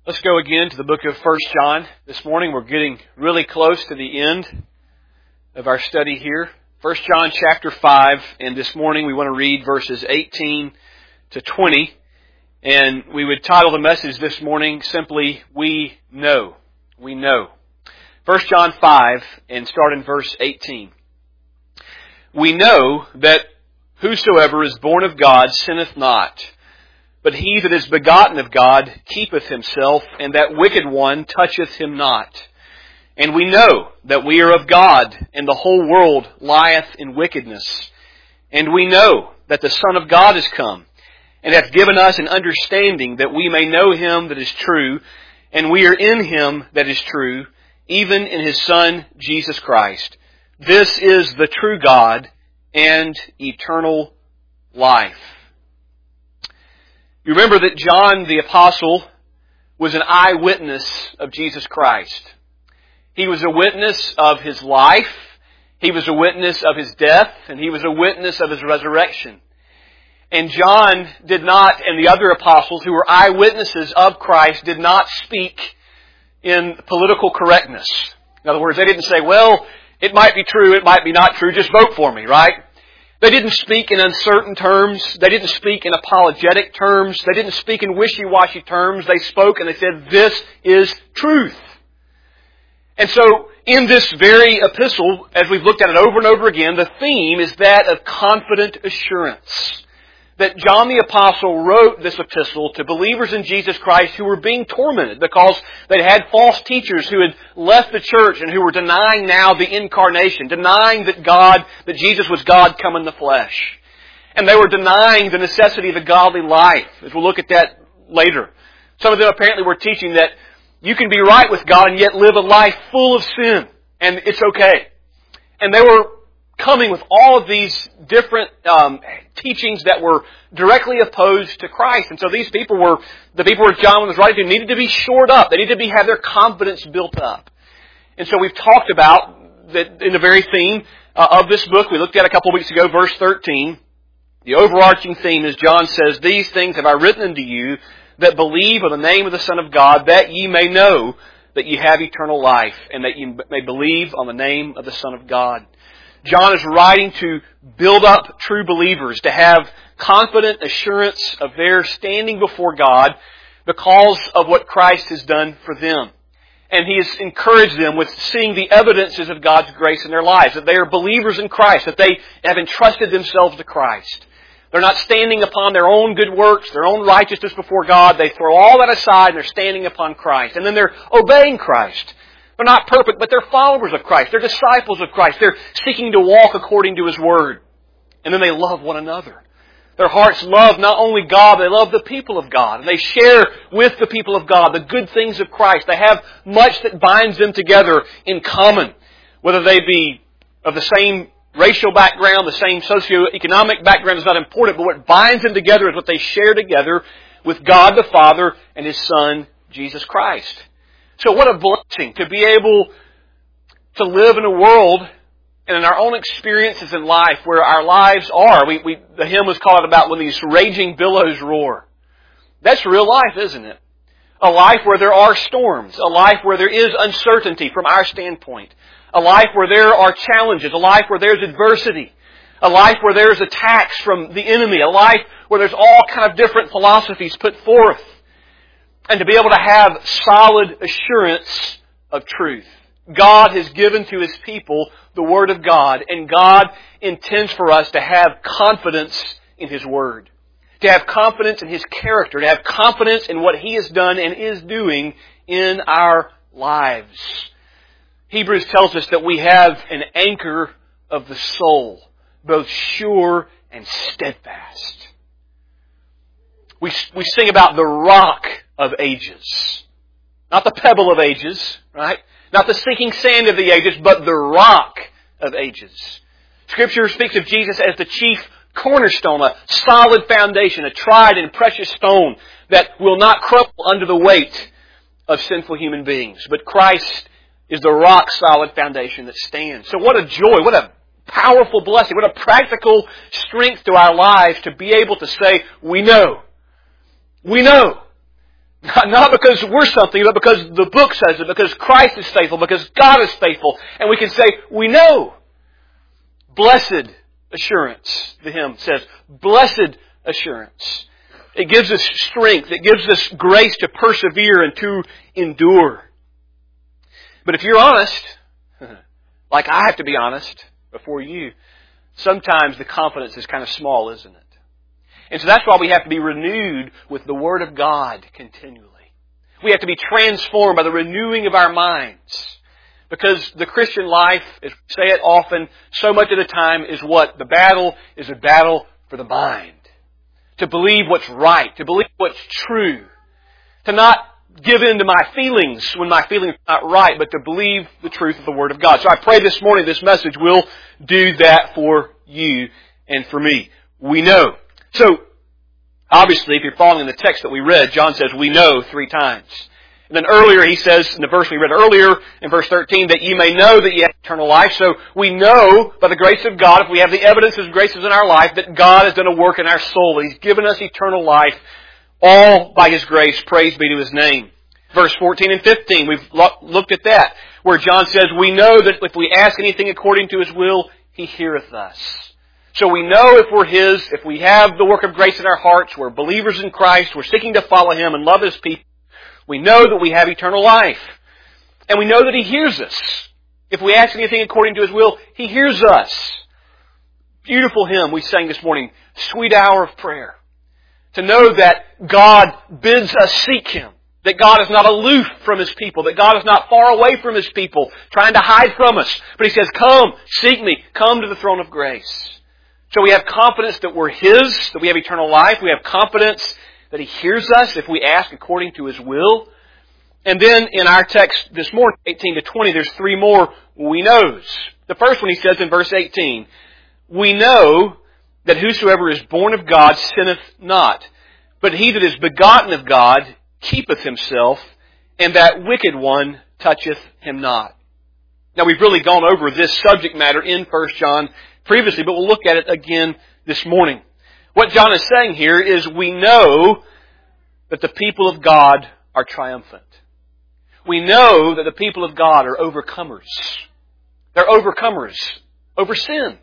Let's go again to the book of 1 John. This morning we're getting really close to the end of our study here. 1 John chapter 5, and this morning we want to read verses 18 to 20. And we would title the message this morning simply, We Know. We Know. 1 John 5, and start in verse 18. We know that whosoever is born of God sinneth not. But he that is begotten of God keepeth himself, and that wicked one toucheth him not. And we know that we are of God, and the whole world lieth in wickedness. And we know that the Son of God is come, and hath given us an understanding that we may know Him that is true, and we are in Him that is true, even in His Son, Jesus Christ. This is the true God and eternal life. You remember that John the Apostle was an eyewitness of Jesus Christ. He was a witness of His life, he was a witness of His death, and he was a witness of His resurrection. And John did not, and the other apostles who were eyewitnesses of Christ, did not speak in political correctness. In other words, they didn't say, well, it might be true, it might be not true, just vote for me, right? They didn't speak in uncertain terms. They didn't speak in apologetic terms. They didn't speak in wishy-washy terms. They spoke and they said, this is truth. And so, in this very epistle, as we've looked at it over and over again, the theme is that of confident assurance. That John the Apostle wrote this epistle to believers in Jesus Christ who were being tormented because they had false teachers who had left the church and who were denying now the incarnation, denying that Jesus was God come in the flesh. And they were denying the necessity of a godly life, as we'll look at that later. Some of them apparently were teaching that you can be right with God and yet live a life full of sin, and it's okay. And they were coming with all of these different teachings that were directly opposed to Christ. And so these people were, the people where John was writing to, needed to be shored up. They needed to have their confidence built up. And so we've talked about that in the very theme of this book. We looked at a couple of weeks ago, verse 13. The overarching theme is John says, These things have I written unto you that believe on the name of the Son of God, that ye may know that ye have eternal life, and that ye may believe on the name of the Son of God. John is writing to build up true believers, to have confident assurance of their standing before God because of what Christ has done for them. And he has encouraged them with seeing the evidences of God's grace in their lives, that they are believers in Christ, that they have entrusted themselves to Christ. They're not standing upon their own good works, their own righteousness before God. They throw all that aside and they're standing upon Christ. And then they're obeying Christ. They're not perfect, but they're followers of Christ. They're disciples of Christ. They're seeking to walk according to His Word. And then they love one another. Their hearts love not only God, they love the people of God. And they share with the people of God the good things of Christ. They have much that binds them together in common. Whether they be of the same racial background, the same socioeconomic background is not important, but what binds them together is what they share together with God the Father and His Son, Jesus Christ. So what a blessing to be able to live in a world and in our own experiences in life where our lives are. The hymn was called about when these raging billows roar. That's real life, isn't it? A life where there are storms. A life where there is uncertainty from our standpoint. A life where there are challenges. A life where there's adversity. A life where there's attacks from the enemy. A life where there's all kind of different philosophies put forth. And to be able to have solid assurance of truth. God has given to His people the Word of God, and God intends for us to have confidence in His Word. To have confidence in His character, to have confidence in what He has done and is doing in our lives. Hebrews tells us that we have an anchor of the soul, both sure and steadfast. We sing about the rock of ages. Not the pebble of ages, right? Not the sinking sand of the ages, but the rock of ages. Scripture speaks of Jesus as the chief cornerstone, a solid foundation, a tried and precious stone that will not crumble under the weight of sinful human beings. But Christ is the rock-solid foundation that stands. So what a joy, what a powerful blessing, what a practical strength to our lives to be able to say, we know Not because we're something, but because the book says it, because Christ is faithful, because God is faithful. And we can say, we know. Blessed assurance, the hymn says. Blessed assurance. It gives us strength. It gives us grace to persevere and to endure. But if you're honest, like I have to be honest before you, sometimes the confidence is kind of small, isn't it? And so that's why we have to be renewed with the Word of God continually. We have to be transformed by the renewing of our minds. Because the Christian life, as we say it often, so much of the time is what? The battle is a battle for the mind. To believe what's right. To believe what's true. To not give in to my feelings when my feelings are not right, but to believe the truth of the Word of God. So I pray this morning this message will do that for you and for me. We know. So, obviously, if you're following the text that we read, John says, we know 3 times. And then earlier he says, in the verse we read earlier, in verse 13, that ye may know that ye have eternal life. So we know, by the grace of God, if we have the evidence of His graces in our life, that God has done a work in our soul. He's given us eternal life, all by His grace. Praise be to His name. Verse 14 and 15, we've looked at that, where John says, we know that if we ask anything according to His will, He heareth us. So we know if we're His, if we have the work of grace in our hearts, we're believers in Christ, we're seeking to follow Him and love His people, we know that we have eternal life. And we know that He hears us. If we ask anything according to His will, He hears us. Beautiful hymn we sang this morning, Sweet Hour of Prayer. To know that God bids us seek Him. That God is not aloof from His people. That God is not far away from His people, trying to hide from us. But He says, come, seek me, come to the throne of grace. So we have confidence that we're His, that we have eternal life. We have confidence that He hears us if we ask according to His will. And then in our text this morning, 18 to 20, there's 3 more we knows. The first one He says in verse 18, we know that whosoever is born of God sinneth not, but he that is begotten of God keepeth himself, and that wicked one toucheth him not. Now we've really gone over this subject matter in 1 John previously, but we'll look at it again this morning. What John is saying here is we know that the people of God are triumphant. We know that the people of God are overcomers. They're overcomers over sin.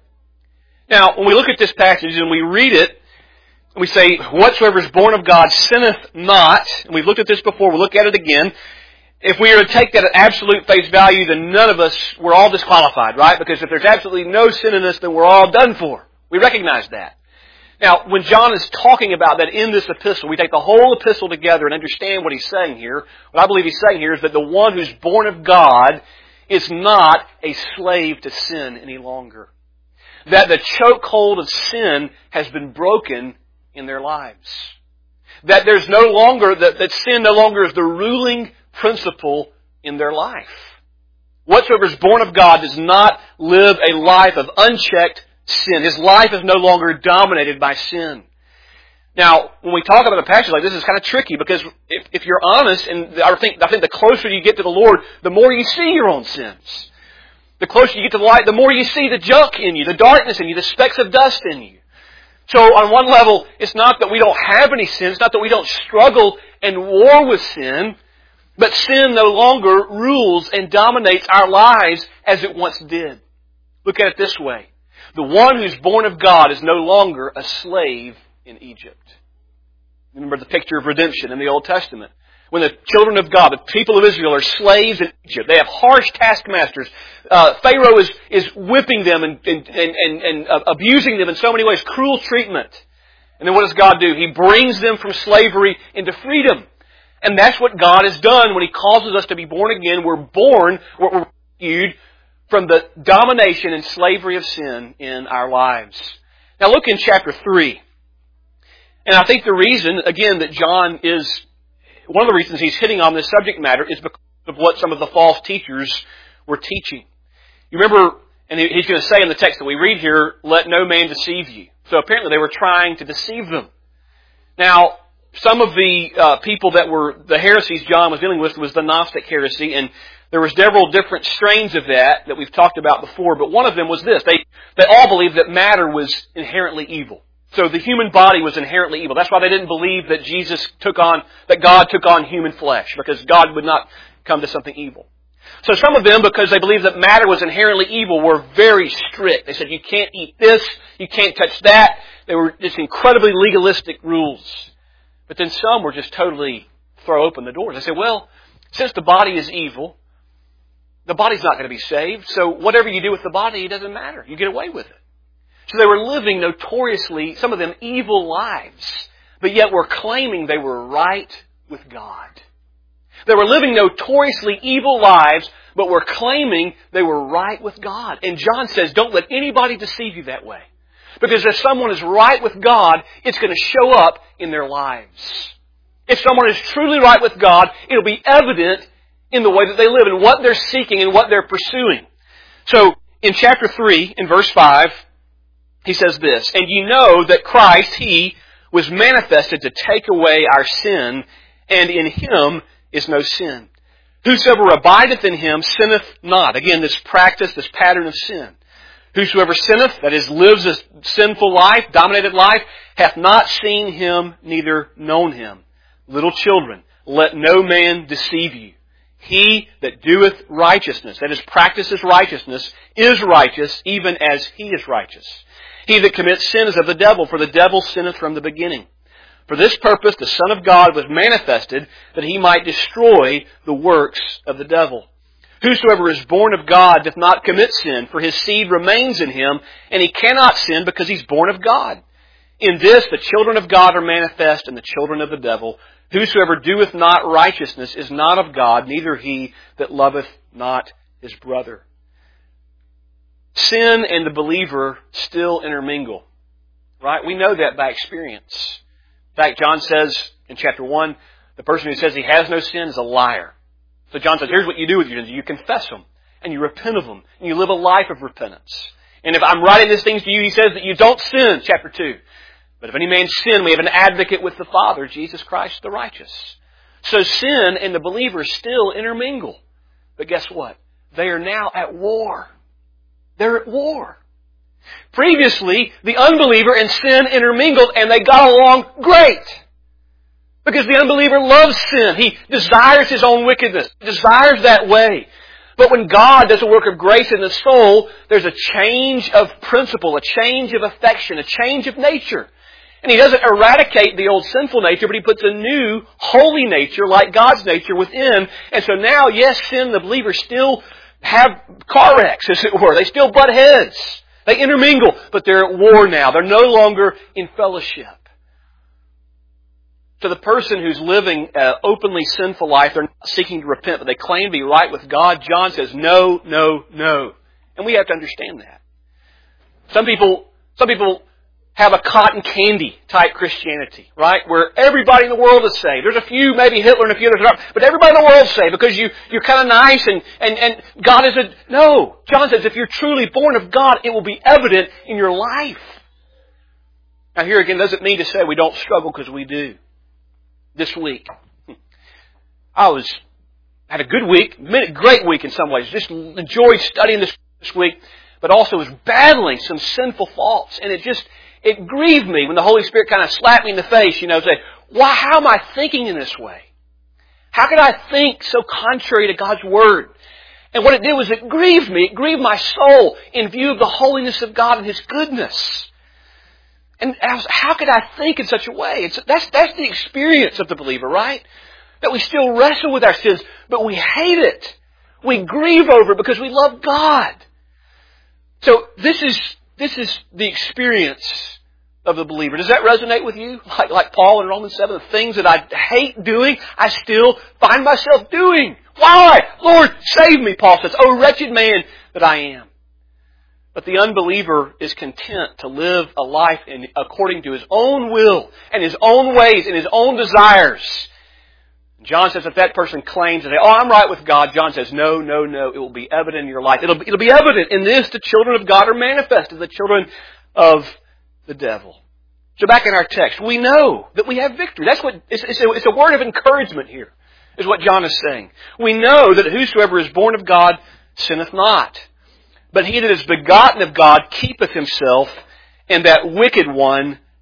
Now, when we look at this passage and we read it, and we say, whatsoever is born of God sinneth not, and we've looked at this before, we'll look at it again. If we are to take that at absolute face value, then none of us, we're all disqualified, right? Because if there's absolutely no sin in us, then we're all done for. We recognize that. Now, when John is talking about that in this epistle, we take the whole epistle together and understand what he's saying here. What I believe he's saying here is that the one who's born of God is not a slave to sin any longer. That the chokehold of sin has been broken in their lives. That there's no longer, that sin no longer is the ruling principle in their life. Whatsoever is born of God does not live a life of unchecked sin. His life is no longer dominated by sin. Now, when we talk about a passage like this, it's kind of tricky because if you're honest, and I think the closer you get to the Lord, the more you see your own sins. The closer you get to the light, the more you see the junk in you, the darkness in you, the specks of dust in you. So on one level, it's not that we don't have any sin, it's not that we don't struggle and war with sin, but sin no longer rules and dominates our lives as it once did. Look at it this way. The one who's born of God is no longer a slave in Egypt. Remember the picture of redemption in the Old Testament. When the children of God, the people of Israel, are slaves in Egypt, they have harsh taskmasters. Pharaoh is whipping them and abusing them in so many ways, cruel treatment. And then what does God do? He brings them from slavery into freedom. And that's what God has done when He causes us to be born again. We're rescued from the domination and slavery of sin in our lives. Now look in chapter 3. And I think the reason, again, that John is... One of the reasons he's hitting on this subject matter is because of what some of the false teachers were teaching. You remember, and he's going to say in the text that we read here, let no man deceive you. So apparently they were trying to deceive them. Now, some of the people that were, the heresies John was dealing with was the Gnostic heresy, and there was several different strains of that we've talked about before, but one of them was this. They all believed that matter was inherently evil. So the human body was inherently evil. That's why they didn't believe that that God took on human flesh, because God would not come to something evil. So some of them, because they believed that matter was inherently evil, were very strict. They said, you can't eat this, you can't touch that. They were just incredibly legalistic rules. But then some were just totally throw open the doors. They said, well, since the body is evil, the body's not going to be saved, so whatever you do with the body, it doesn't matter. You get away with it. So they were living notoriously, some of them, evil lives, but yet were claiming they were right with God. They were living notoriously evil lives, but were claiming they were right with God. And John says, don't let anybody deceive you that way. Because if someone is right with God, it's going to show up in their lives. If someone is truly right with God, it'll be evident in the way that they live and what they're seeking and what they're pursuing. So, in chapter 3, in verse 5, he says this, and you know that Christ, He, was manifested to take away our sin, and in Him is no sin. Whosoever abideth in Him sinneth not. Again, this practice, this pattern of sin. Whosoever sinneth, that is, lives a sinful life, dominated life, hath not seen Him, neither known Him. Little children, let no man deceive you. He that doeth righteousness, that is, practices righteousness, is righteous, even as he is righteous. He that commits sin is of the devil, for the devil sinneth from the beginning. For this purpose the Son of God was manifested, that He might destroy the works of the devil. Whosoever is born of God doth not commit sin, for his seed remains in him, and he cannot sin because he's born of God. In this the children of God are manifest, and the children of the devil. Whosoever doeth not righteousness is not of God, neither he that loveth not his brother. Sin and the believer still intermingle. Right? We know that by experience. In fact, John says in chapter 1, the person who says he has no sin is a liar. So John says, here's what you do with your sins. You confess them, and you repent of them, and you live a life of repentance. And if I'm writing these things to you, he says that you don't sin, chapter 2. But if any man sin, we have an advocate with the Father, Jesus Christ the righteous. So sin and the believer still intermingle. But guess what? They are now at war. They're at war. Previously, the unbeliever and sin intermingled, and they got along great. Because the unbeliever loves sin. He desires his own wickedness. Desires that way. But when God does a work of grace in the soul, there's a change of principle, a change of affection, a change of nature. And He doesn't eradicate the old sinful nature, but He puts a new, holy nature, like God's nature, within. And so now, yes, sin and the believer still have car wrecks, as it were. They still butt heads. They intermingle, but they're at war now. They're no longer in fellowship. To the person who's living an openly sinful life, they're not seeking to repent, but they claim to be right with God, John says, no, no, no. And we have to understand that. Some people have a cotton candy type Christianity, right? Where everybody in the world is saved. There's a few, maybe Hitler and a few others, but everybody in the world is saved because you're kind of nice and God is no. John says if you're truly born of God, it will be evident in your life. Now here again doesn't mean to say we don't struggle, because we do. This week, I had a good week, great week in some ways. Just enjoyed studying this week, but also was battling some sinful faults. And it grieved me when the Holy Spirit kind of slapped me in the face, say, why, how am I thinking in this way? How could I think so contrary to God's Word? And what it did was it grieved me. It grieved my soul in view of the holiness of God and His goodness. And how could I think in such a way? That's the experience of the believer, right? That we still wrestle with our sins, but we hate it. We grieve over it because we love God. So this is the experience of the believer. Does that resonate with you? Like Paul in Romans 7, the things that I hate doing, I still find myself doing. Why? Lord, save me, Paul says. Oh, wretched man that I am. But the unbeliever is content to live a life according to his own will and his own ways and his own desires. John says if that person claims that, I'm right with God, John says, no, no, no, it will be evident in your life. It'll be evident in this, the children of God are manifested, the children of the devil. So back in our text, we know that we have victory. That's what it's a word of encouragement here, is what John is saying. We know that whosoever is born of God sinneth not. But he that is begotten of God keepeth himself, and that wicked one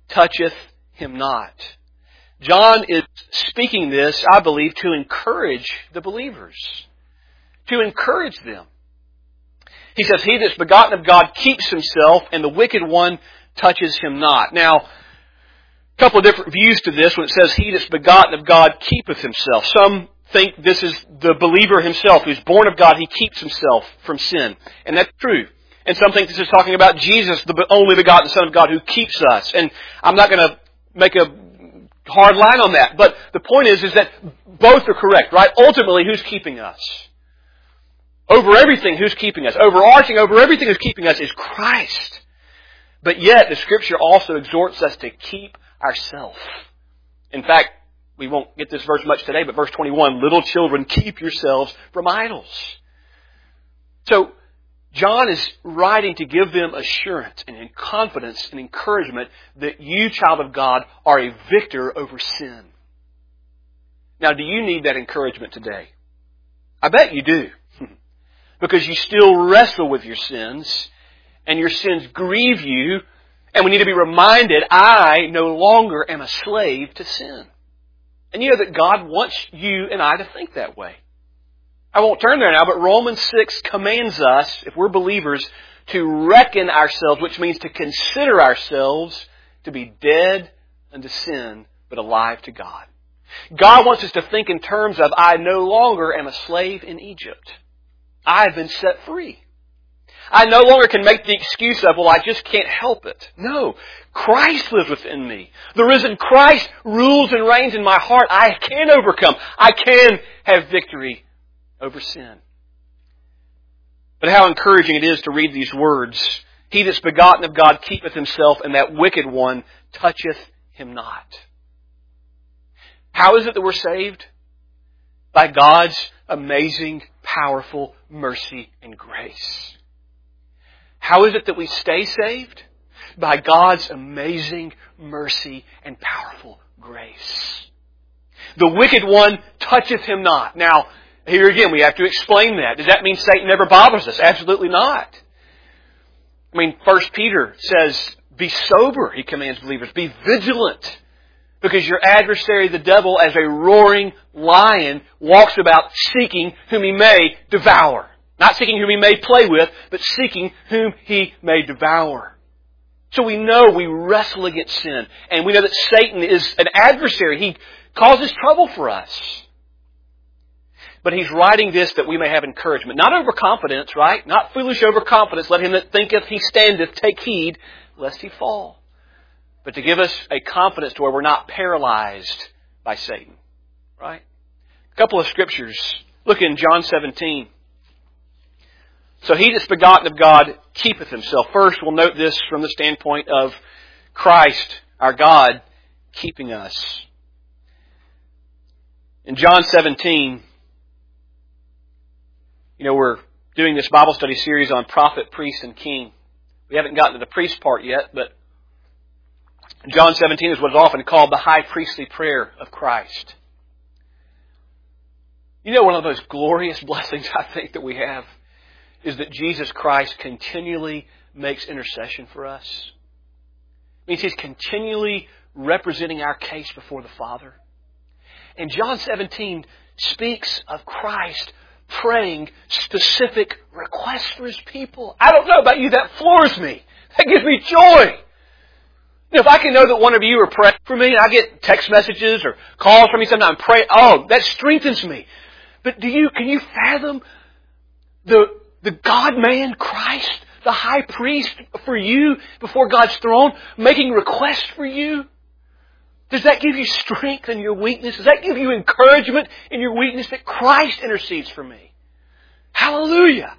toucheth him not. John is speaking this, I believe, to encourage the believers. To encourage them. He says, he that's begotten of God keeps himself, and the wicked one touches him not. Now, a couple of different views to this when it says, he that's begotten of God keepeth himself. Some think this is the believer himself who's born of God. He keeps himself from sin. And that's true. And some think this is talking about Jesus, the only begotten Son of God who keeps us. And I'm not going to make a hard line on that. But the point is that both are correct, right? Ultimately, who's keeping us? Over everything, who's keeping us? Overarching over everything who's keeping us is Christ. But yet, the Scripture also exhorts us to keep ourselves. In fact, we won't get this verse much today, but verse 21, little children, keep yourselves from idols. So, John is writing to give them assurance and confidence and encouragement that you, child of God, are a victor over sin. Now, do you need that encouragement today? I bet you do. Because you still wrestle with your sins, and your sins grieve you, and we need to be reminded, I no longer am a slave to sin. And you know that God wants you and I to think that way. I won't turn there now, but Romans 6 commands us, if we're believers, to reckon ourselves, which means to consider ourselves to be dead unto sin, but alive to God. God wants us to think in terms of, I no longer am a slave in Egypt. I have been set free. I no longer can make the excuse of, well, I just can't help it. No, Christ lives within me. The risen Christ rules and reigns in my heart. I can overcome. I can have victory over sin. But how encouraging it is to read these words. He that's begotten of God keepeth himself, and that wicked one toucheth him not. How is it that we're saved? By God's amazing, powerful mercy and grace. How is it that we stay saved? By God's amazing mercy and powerful grace. The wicked one toucheth him not. Now, here again, we have to explain that. Does that mean Satan never bothers us? Absolutely not. I mean, 1 Peter says, be sober, he commands believers. Be vigilant. Because your adversary, the devil, as a roaring lion, walks about seeking whom he may devour. Not seeking whom he may play with, but seeking whom he may devour. So we know we wrestle against sin. And we know that Satan is an adversary. He causes trouble for us. But he's writing this that we may have encouragement. Not overconfidence, right? Not foolish overconfidence. Let him that thinketh he standeth take heed, lest he fall. But to give us a confidence to where we're not paralyzed by Satan. Right? A couple of scriptures. Look in John 17. So he that's begotten of God keepeth himself. First, we'll note this from the standpoint of Christ, our God, keeping us. In John 17, we're doing this Bible study series on prophet, priest, and king. We haven't gotten to the priest part yet, but John 17 is what is often called the high priestly prayer of Christ. One of those glorious blessings I think that we have is that Jesus Christ continually makes intercession for us. It means He's continually representing our case before the Father. And John 17 speaks of Christ praying specific requests for His people. I don't know about you, that floors me. That gives me joy. If I can know that one of you are praying for me, and I get text messages or calls from me sometimes, that strengthens me. But can you fathom the God-man Christ, the high priest for you before God's throne, making requests for you? Does that give you strength in your weakness? Does that give you encouragement in your weakness that Christ intercedes for me? Hallelujah!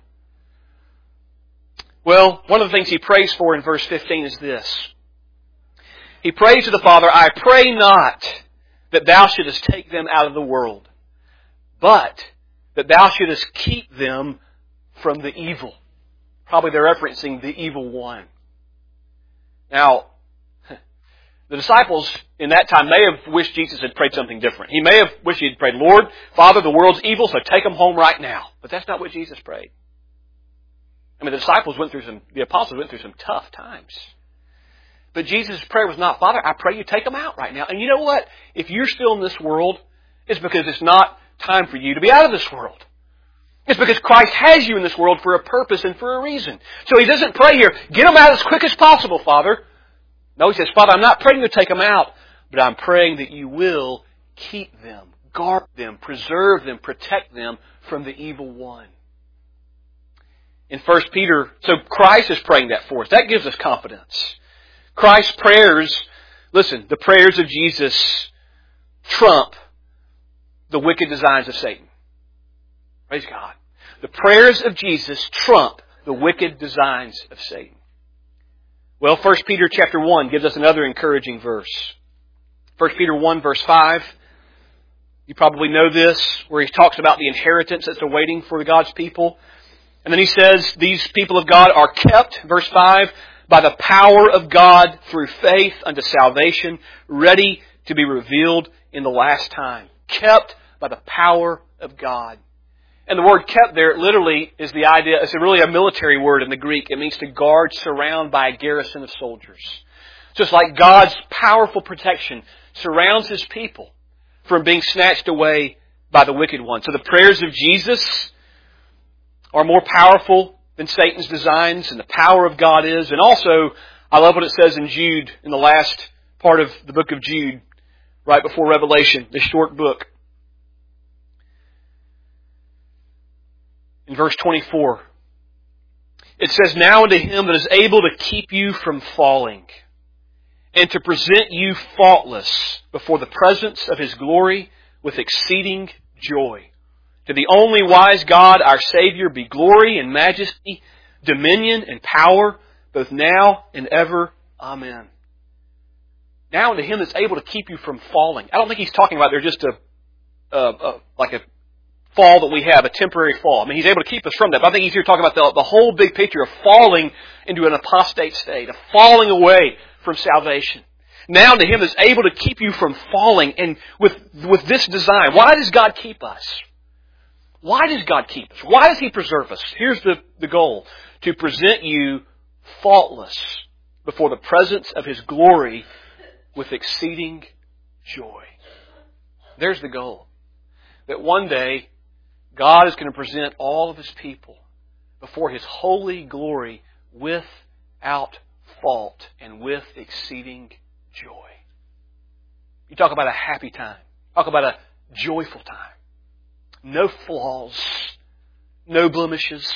Well, one of the things he prays for in verse 15 is this. He prays to the Father, I pray not that thou shouldest take them out of the world, but that thou shouldest keep them from the evil. Probably they're referencing the evil one. Now, the disciples in that time may have wished Jesus had prayed something different. He may have wished he had prayed, Lord, Father, the world's evil, so take them home right now. But that's not what Jesus prayed. I mean, the apostles went through some tough times. But Jesus' prayer was not, Father, I pray you take them out right now. And you know what? If you're still in this world, it's because it's not time for you to be out of this world. It's because Christ has you in this world for a purpose and for a reason. So He doesn't pray here, get them out as quick as possible, Father. No, He says, Father, I'm not praying you to take them out, but I'm praying that you will keep them, guard them, preserve them, protect them from the evil one. In 1 Peter, so Christ is praying that for us. That gives us confidence. Christ's prayers, listen, the prayers of Jesus trump the wicked designs of Satan. Praise God. The prayers of Jesus trump the wicked designs of Satan. Well, 1 Peter chapter 1 gives us another encouraging verse. 1 Peter 1 verse 5. You probably know this, where he talks about the inheritance that's awaiting for God's people. And then he says, these people of God are kept, verse 5, by the power of God through faith unto salvation, ready to be revealed in the last time. Kept by the power of God. And the word kept there literally is the idea, it's really a military word in the Greek. It means to guard, surround by a garrison of soldiers. So it's like God's powerful protection surrounds His people from being snatched away by the wicked one. So the prayers of Jesus are more powerful than Satan's designs, and the power of God is. And also, I love what it says in Jude, in the last part of the book of Jude, right before Revelation, this short book. In verse 24, it says, Now unto Him that is able to keep you from falling, and to present you faultless before the presence of His glory with exceeding joy. To the only wise God, our Savior, be glory and majesty, dominion and power, both now and ever. Amen. Now unto Him that's able to keep you from falling. I don't think He's talking about there just like a fall that we have, a temporary fall. I mean, He's able to keep us from that. But I think He's here talking about the whole big picture of falling into an apostate state, of falling away from salvation. Now to Him that's able to keep you from falling, and with this design. Why does God keep us? Why does God keep us? Why does He preserve us? Here's the goal. To present you faultless before the presence of His glory with exceeding joy. There's the goal. That one day, God is going to present all of His people before His holy glory without fault and with exceeding joy. You talk about a happy time. Talk about a joyful time. No flaws, no blemishes,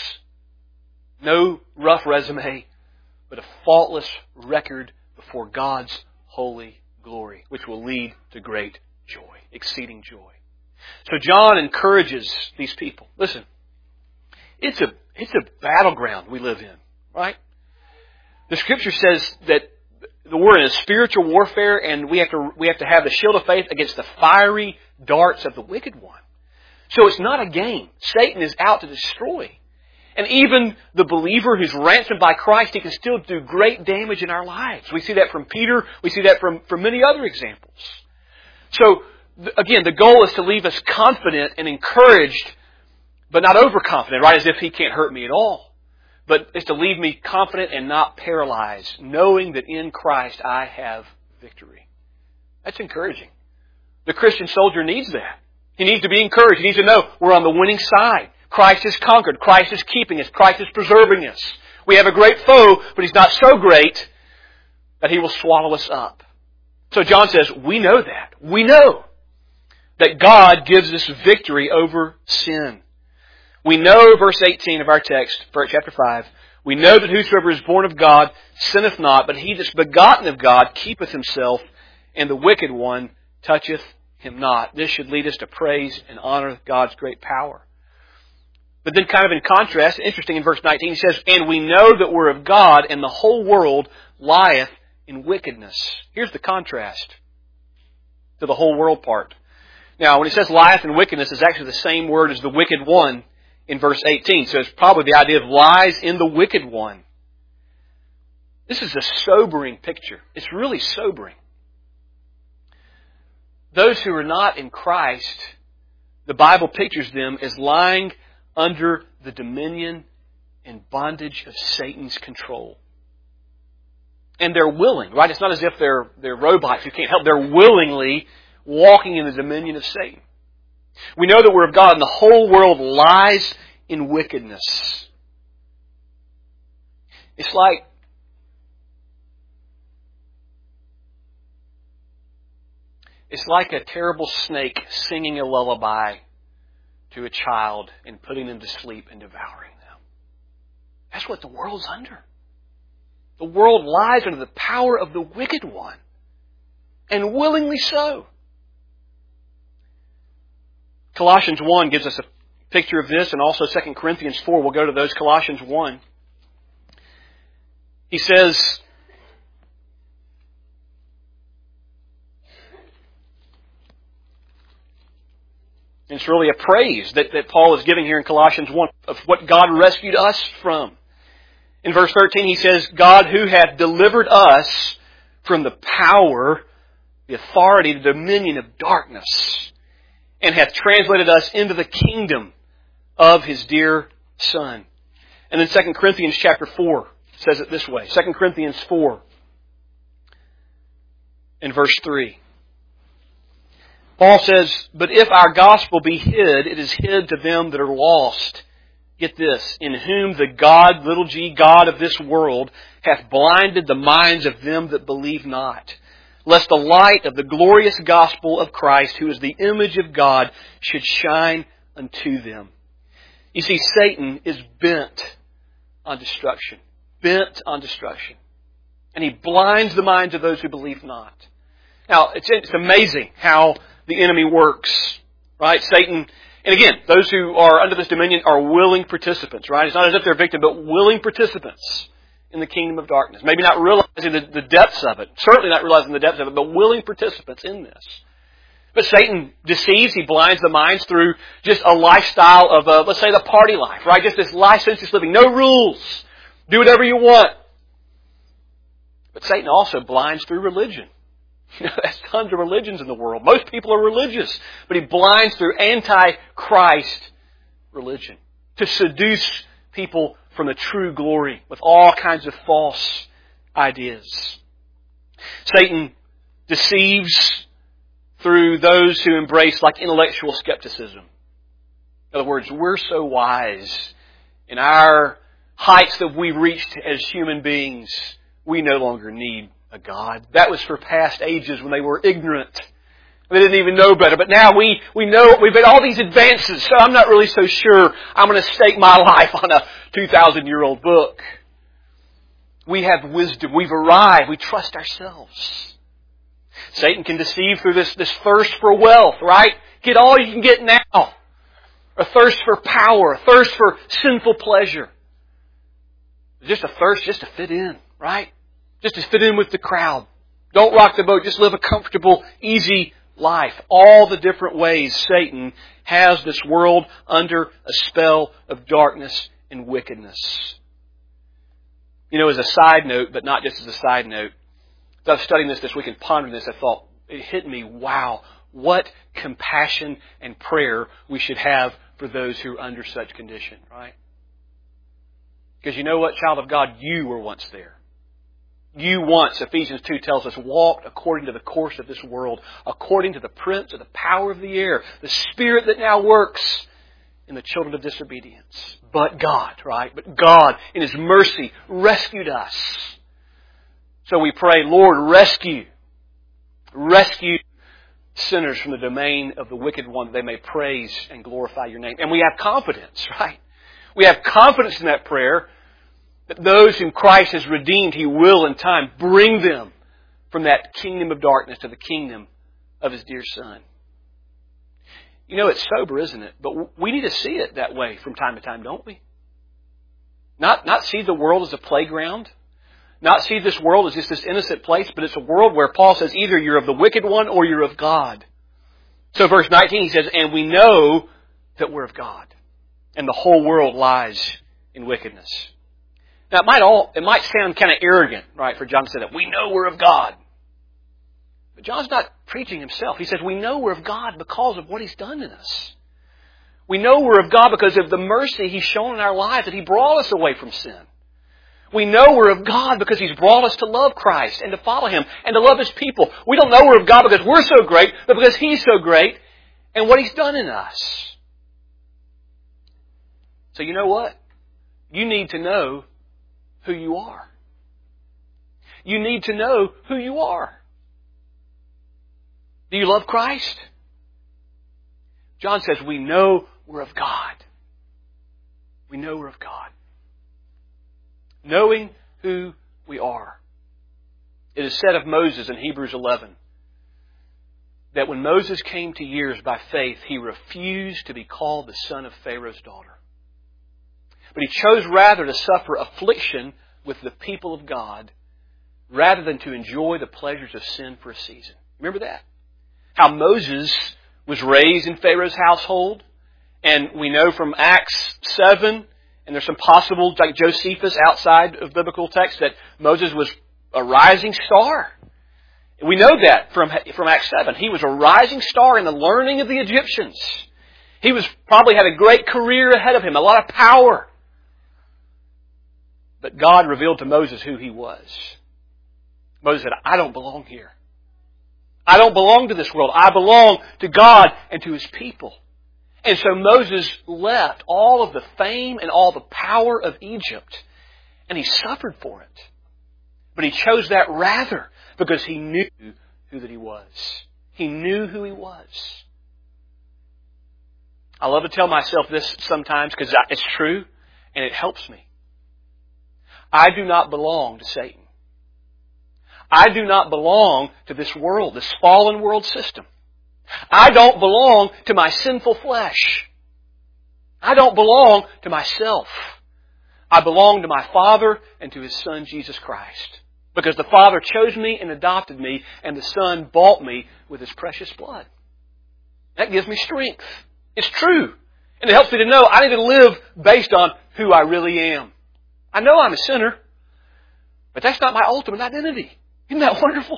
no rough resume, but a faultless record before God's holy glory, which will lead to great joy, exceeding joy. So John encourages these people. Listen, it's a battleground we live in, right? The Scripture says that we're in a spiritual warfare, and we have to have the shield of faith against the fiery darts of the wicked one. So it's not a game. Satan is out to destroy. And even the believer who's ransomed by Christ, he can still do great damage in our lives. We see that from Peter. We see that from many other examples. So, again, the goal is to leave us confident and encouraged, but not overconfident, right? As if He can't hurt me at all. But it's to leave me confident and not paralyzed, knowing that in Christ I have victory. That's encouraging. The Christian soldier needs that. He needs to be encouraged. He needs to know we're on the winning side. Christ has conquered. Christ is keeping us. Christ is preserving us. We have a great foe, but He's not so great that He will swallow us up. So John says, we know that. We know that God gives us victory over sin. We know, verse 18 of our text, chapter 5, we know that whosoever is born of God sinneth not, but he that's begotten of God keepeth himself, and the wicked one toucheth him not. This should lead us to praise and honor God's great power. But then kind of in contrast, interesting in verse 19, he says, And we know that we're of God, and the whole world lieth in wickedness. Here's the contrast to the whole world part. Now, when he says lieth in wickedness, it's actually the same word as the wicked one in verse 18. So it's probably the idea of lies in the wicked one. This is a sobering picture. It's really sobering. Those who are not in Christ, the Bible pictures them as lying under the dominion and bondage of Satan's control. And they're willing, right? It's not as if they're robots who can't help. They're willingly walking in the dominion of Satan. We know that we're of God and the whole world lies in wickedness. It's like a terrible snake singing a lullaby to a child and putting them to sleep and devouring them. That's what the world's under. The world lies under the power of the wicked one, and willingly so. Colossians 1 gives us a picture of this, and also 2 Corinthians 4. We'll go to those. Colossians 1. He says, and it's really a praise that Paul is giving here in Colossians 1 of what God rescued us from. In verse 13 he says, God who hath delivered us from the power, the authority, the dominion of darkness, and hath translated us into the kingdom of His dear Son. And then 2 Corinthians chapter 4 says it this way. 2 Corinthians 4 in verse 3. Paul says, but if our gospel be hid, it is hid to them that are lost. Get this, in whom the God, little g, God of this world, hath blinded the minds of them that believe not, lest the light of the glorious gospel of Christ, who is the image of God, should shine unto them. You see, Satan is bent on destruction. Bent on destruction. And he blinds the minds of those who believe not. Now, it's amazing how the enemy works, right? Satan, and again, those who are under this dominion are willing participants, right? It's not as if they're victim, but willing participants in the kingdom of darkness. Maybe not realizing the depths of it. Certainly not realizing the depths of it, but willing participants in this. But Satan deceives, he blinds the minds through just a lifestyle of, let's say, the party life, right? Just this licentious living. No rules. Do whatever you want. But Satan also blinds through religion. There's tons of religions in the world. Most people are religious. But he blinds through anti-Christ religion to seduce people from the true glory with all kinds of false ideas. Satan deceives through those who embrace like intellectual skepticism. In other words, we're so wise in our heights that we've reached as human beings, we no longer need a God. That was for past ages when they were ignorant. They didn't even know better. But now we know, we've made all these advances, so I'm not really so sure I'm going to stake my life on a 2,000-year-old book. We have wisdom. We've arrived. We trust ourselves. Satan can deceive through this thirst for wealth, right? Get all you can get now. A thirst for power. A thirst for sinful pleasure. Just a thirst just to fit in, right? Just to fit in with the crowd. Don't rock the boat. Just live a comfortable, easy life. All the different ways Satan has this world under a spell of darkness and wickedness. You know, as a side note, but not just as a side note, as I was studying this week and pondering this, I thought, it hit me, wow, what compassion and prayer we should have for those who are under such condition, right? Because you know what, child of God, you were once there. You once, Ephesians 2 tells us, walked according to the course of this world, according to the prince of the power of the air, the spirit that now works in the children of disobedience. But God, right? But God, in His mercy, rescued us. So we pray, Lord, rescue sinners from the domain of the wicked one, that they may praise and glorify Your name. And we have confidence, right? We have confidence in that prayer that those whom Christ has redeemed, He will in time bring them from that kingdom of darkness to the kingdom of His dear Son. You know, it's sober, isn't it? But we need to see it that way from time to time, don't we? Not see the world as a playground. Not see this world as just this innocent place, but it's a world where Paul says either you're of the wicked one or you're of God. So verse 19 he says, and we know that we're of God, and the whole world lies in wickedness. Now, it might sound kind of arrogant, right, for John to say that. We know we're of God. But John's not preaching himself. He says we know we're of God because of what He's done in us. We know we're of God because of the mercy He's shown in our lives, that He brought us away from sin. We know we're of God because He's brought us to love Christ and to follow Him and to love His people. We don't know we're of God because we're so great, but because He's so great and what He's done in us. So you know what? You need to know who you are. You need to know who you are. Do you love Christ? John says we know we're of God. We know we're of God. Knowing who we are. It is said of Moses in Hebrews 11 that when Moses came to years by faith, he refused to be called the son of Pharaoh's daughter. But he chose rather to suffer affliction with the people of God rather than to enjoy the pleasures of sin for a season. Remember that? How Moses was raised in Pharaoh's household. And we know from Acts 7, and there's some possible, like Josephus outside of biblical text, that Moses was a rising star. We know that from Acts 7. He was a rising star in the learning of the Egyptians. He was probably had a great career ahead of him, a lot of power. But God revealed to Moses who he was. Moses said, I don't belong here. I don't belong to this world. I belong to God and to His people. And so Moses left all of the fame and all the power of Egypt. And he suffered for it. But he chose that rather because he knew who that he was. He knew who he was. I love to tell myself this sometimes because it's true and it helps me. I do not belong to Satan. I do not belong to this world, this fallen world system. I don't belong to my sinful flesh. I don't belong to myself. I belong to my Father and to His Son, Jesus Christ. Because the Father chose me and adopted me, and the Son bought me with His precious blood. That gives me strength. It's true. And it helps me to know I need to live based on who I really am. I know I'm a sinner, but that's not my ultimate identity. Isn't that wonderful?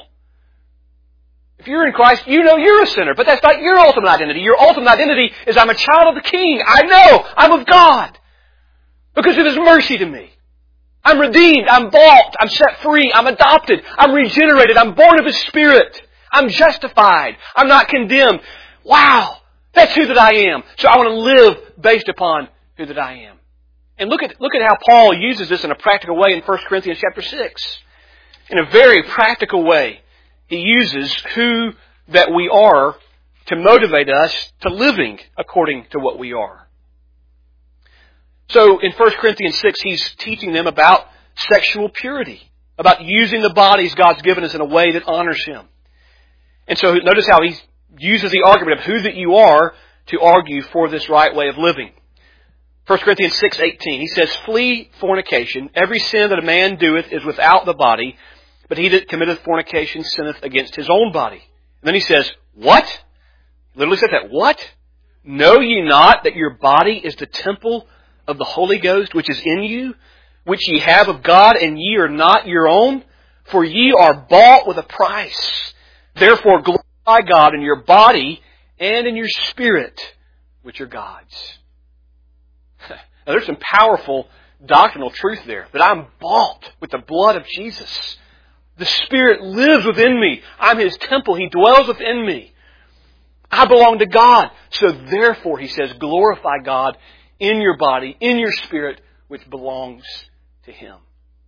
If you're in Christ, you know you're a sinner, but that's not your ultimate identity. Your ultimate identity is I'm a child of the King. I know I'm of God because of His mercy to me. I'm redeemed. I'm bought. I'm set free. I'm adopted. I'm regenerated. I'm born of His Spirit. I'm justified. I'm not condemned. Wow, that's who that I am. So I want to live based upon who that I am. And look at how Paul uses this in a practical way in 1 Corinthians chapter 6. In a very practical way, he uses who that we are to motivate us to living according to what we are. So in 1 Corinthians 6, he's teaching them about sexual purity, about using the bodies God's given us in a way that honors Him. And so notice how he uses the argument of who that you are to argue for this right way of living. 1 Corinthians 6:18, he says, Flee fornication. Every sin that a man doeth is without the body, but he that committeth fornication sinneth against his own body. And then he says, what? He literally said that. What? Know ye not that your body is the temple of the Holy Ghost, which is in you, which ye have of God, and ye are not your own? For ye are bought with a price. Therefore glorify God in your body and in your spirit, which are God's. Now there's some powerful doctrinal truth there, that I'm bought with the blood of Jesus. The Spirit lives within me. I'm His temple. He dwells within me. I belong to God. So therefore, he says, glorify God in your body, in your spirit, which belongs to Him.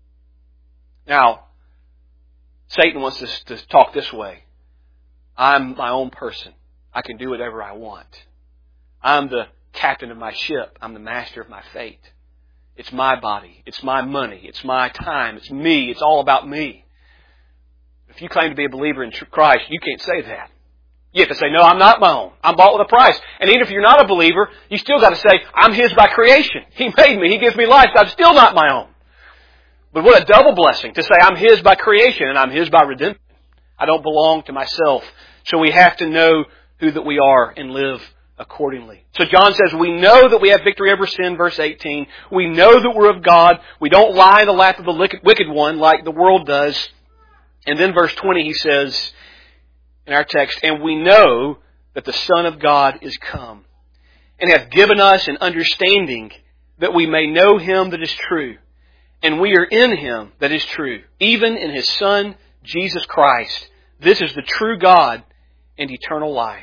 Now, Satan wants us to talk this way. I'm my own person. I can do whatever I want. I'm the captain of my ship. I'm the master of my fate. It's my body. It's my money. It's my time. It's me. It's all about me. If you claim to be a believer in Christ, you can't say that. You have to say, no, I'm not my own. I'm bought with a price. And even if you're not a believer, you still got to say, I'm His by creation. He made me. He gives me life. So I'm still not my own. But what a double blessing to say I'm His by creation and I'm His by redemption. I don't belong to myself. So we have to know who that we are and live accordingly. So John says we know that we have victory over sin, verse 18. We know that we're of God. We don't lie in the lap of the wicked one like the world does. And then verse 20 he says in our text, and we know that the Son of God is come and hath given us an understanding that we may know Him that is true. and we are in Him that is true, even in His Son, Jesus Christ. This is the true God and eternal life.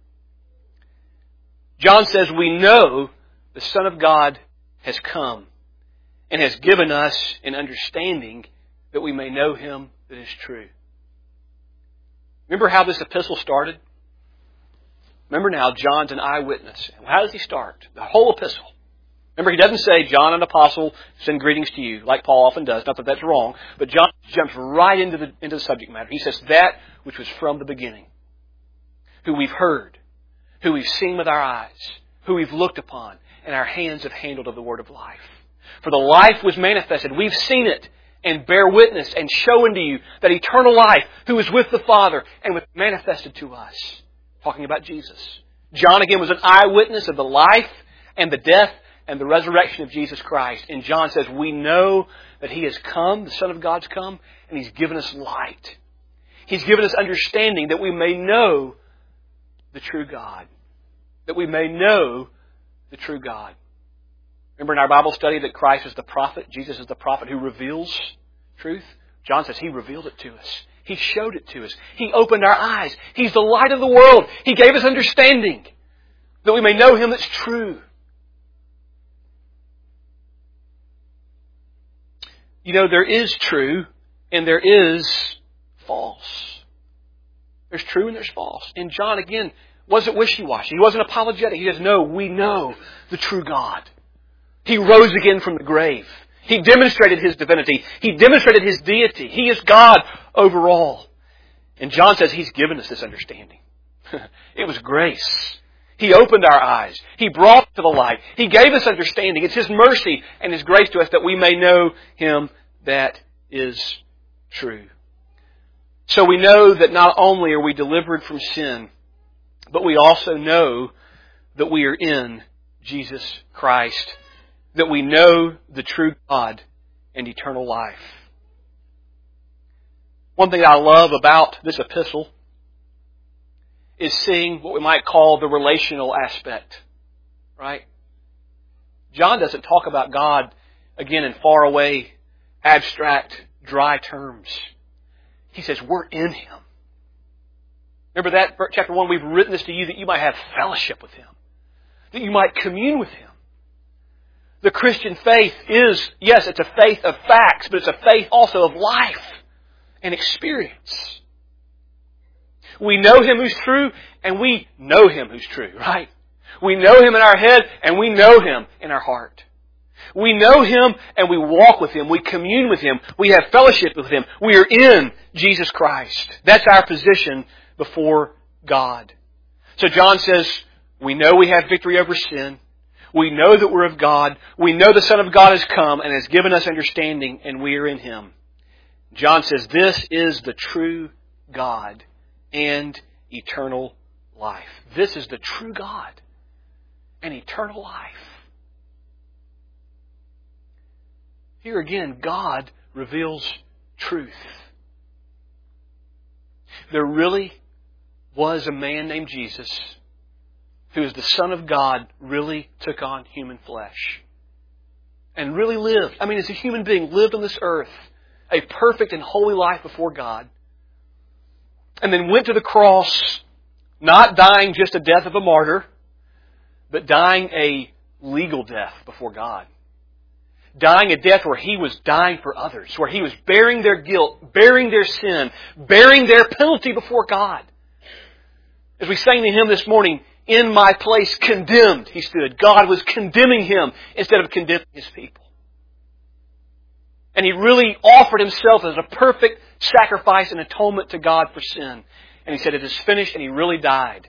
John says we know the Son of God has come and has given us an understanding that we may know Him that is true. Remember how this epistle started? Remember now, John's an eyewitness. How does he start? The whole epistle. Remember, he doesn't say, John, an apostle, send greetings to you, like Paul often does. Not that that's wrong, but John jumps right into the subject matter. He says, that which was from the beginning, who we've heard, who we've seen with our eyes, who we've looked upon, and our hands have handled of the word of life. For the life was manifested. We've seen it and bear witness and show unto you that eternal life, who is with the Father and was manifested to us. Talking about Jesus. John, again, was an eyewitness of the life and the death and the resurrection of Jesus Christ. And John says, we know that He has come, the Son of God's come, and He's given us light. He's given us understanding that we may know the true God. That we may know the true God. Remember in our Bible study that Christ is the prophet, Jesus is the prophet who reveals truth? John says He revealed it to us. He showed it to us. He opened our eyes. He's the light of the world. He gave us understanding that we may know Him that's true. You know, there is true and there is false. There's true and there's false. And John, again, wasn't wishy-washy. He wasn't apologetic. He says, no, we know the true God. He rose again from the grave. He demonstrated His divinity. He demonstrated His deity. He is God over all. And John says He's given us this understanding. It was grace. He opened our eyes. He brought us to the light. He gave us understanding. It's His mercy and His grace to us that we may know Him that is true. So we know that not only are we delivered from sin, but we also know that we are in Jesus Christ. That we know the true God and eternal life. One thing I love about this epistle is seeing what we might call the relational aspect. Right? John doesn't talk about God, again, in faraway, abstract, dry terms. He says we're in Him. Remember that? Chapter 1, we've written this to you that you might have fellowship with Him. That you might commune with Him. The Christian faith is, yes, it's a faith of facts, but it's a faith also of life and experience. We know Him who's true, and we know Him who's true, right? We know Him in our head, and we know Him in our heart. We know Him, and we walk with Him. We commune with Him. We have fellowship with Him. We are in Jesus Christ. That's our position before God. So John says, we know we have victory over sin. We know that we're of God. We know the Son of God has come and has given us understanding, and we are in Him. John says this is the true God and eternal life. This is the true God and eternal life. Here again, God reveals truth. There really was a man named Jesus who is the Son of God, really took on human flesh. And really lived, as a human being, lived on this earth, a perfect and holy life before God. And then went to the cross, not dying just a death of a martyr, but dying a legal death before God. Dying a death where He was dying for others, where He was bearing their guilt, bearing their sin, bearing their penalty before God. As we sang the hymn this morning, in my place condemned, He stood. God was condemning Him instead of condemning His people. And He really offered Himself as a perfect sacrifice and atonement to God for sin. And He said, it is finished, and He really died.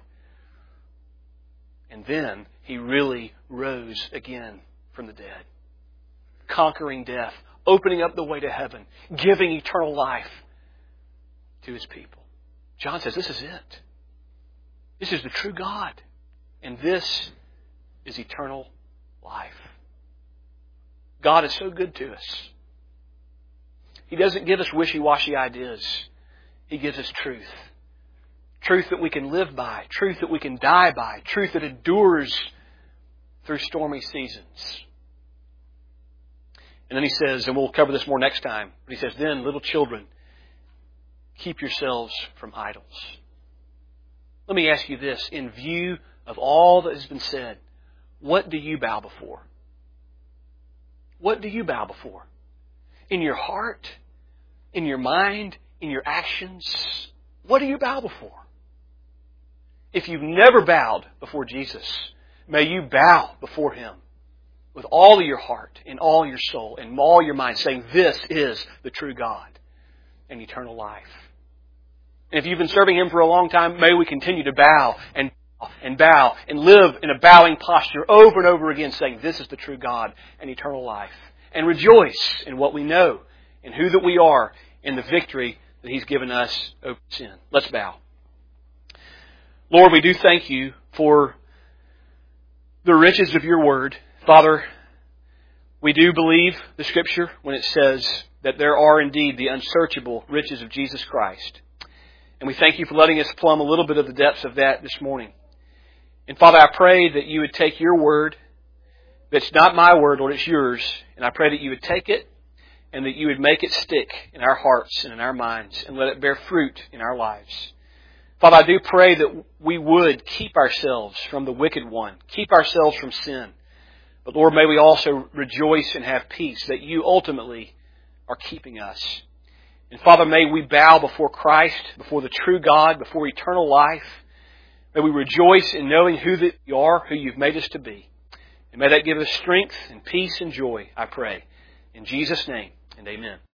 And then He really rose again from the dead. Conquering death, opening up the way to heaven, giving eternal life to His people. John says, this is it. This is the true God. And this is eternal life. God is so good to us. He doesn't give us wishy-washy ideas. He gives us truth. Truth that we can live by. Truth that we can die by. Truth that endures through stormy seasons. And then he says, and we'll cover this more next time, but he says, then, little children, keep yourselves from idols. Let me ask you this. In view of all that has been said, what do you bow before? What do you bow before? In your heart? In your mind? In your actions? What do you bow before? If you've never bowed before Jesus, may you bow before Him with all of your heart, and all your soul, and all your mind, saying, this is the true God and eternal life. And if you've been serving Him for a long time, may we continue to bow and bow and live in a bowing posture over and over again, saying, this is the true God and eternal life. And rejoice in what we know and who that we are in the victory that He's given us over sin. Let's bow. Lord, we do thank You for the riches of Your Word. Father, we do believe the Scripture when it says that there are indeed the unsearchable riches of Jesus Christ. And we thank You for letting us plumb a little bit of the depths of that this morning. And Father, I pray that You would take Your Word, that's not my word, Lord, it's Yours, and I pray that You would take it and that You would make it stick in our hearts and in our minds and let it bear fruit in our lives. Father, I do pray that we would keep ourselves from the wicked one, keep ourselves from sin. But Lord, may we also rejoice and have peace that You ultimately are keeping us. And Father, may we bow before Christ, before the true God, before eternal life. May we rejoice in knowing who that You are, who You've made us to be. And may that give us strength and peace and joy, I pray. In Jesus' name, and amen.